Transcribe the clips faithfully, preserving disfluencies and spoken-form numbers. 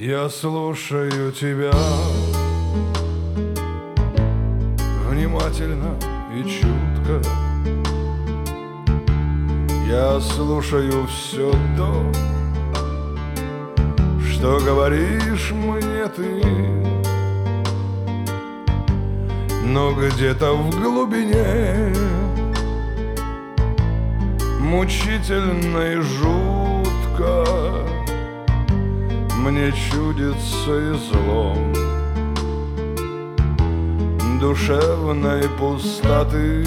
Я слушаю тебя внимательно и чутко. Я слушаю все то, что говоришь мне ты. Но где-то в глубине мучительно и жутко мне чудится излом душевной пустоты.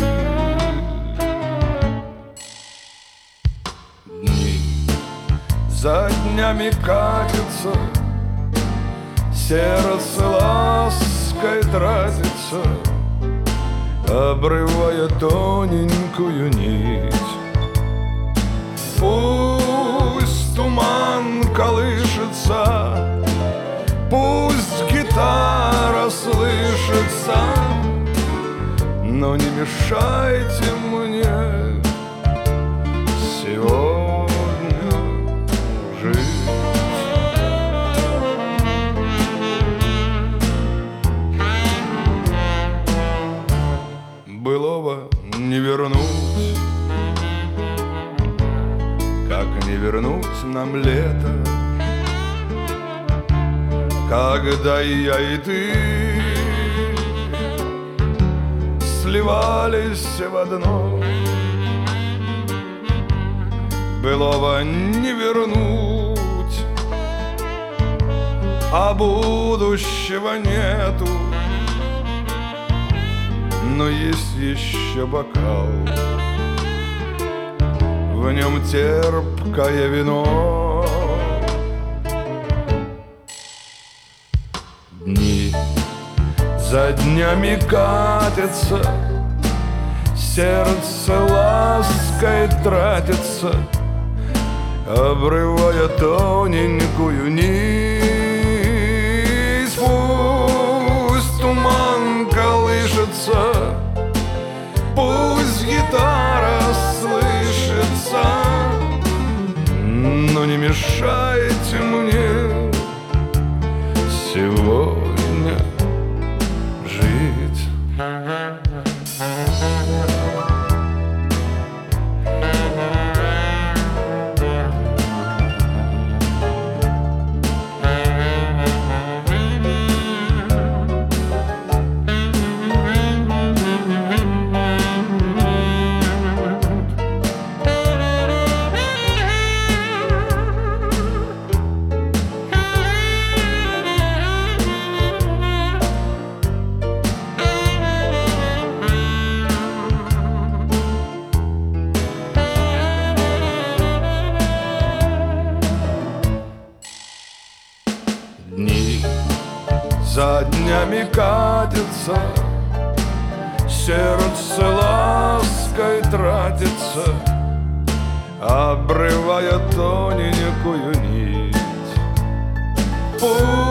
Дни за днями катятся, сердце лаской тратится, обрывая тоненькую нить. Пусть туман колышется, пусть гитара слышится, но не мешайте мне сегодня жить. Былого не вернуть, как не вернуть нам лето, когда и я, и ты сливались в одно. Былого не вернуть, а будущего нету. Но есть еще бокал, в нем терпкое вино. Дни за днями катятся, сердце лаской тратится, обрывая тоненькую нить. Пусть туман колышется, пусть гитара слышится, но не мешайте мне сегодня жить. Дни за днями катятся, сердце лаской тратится, обрывая тоненькую нить.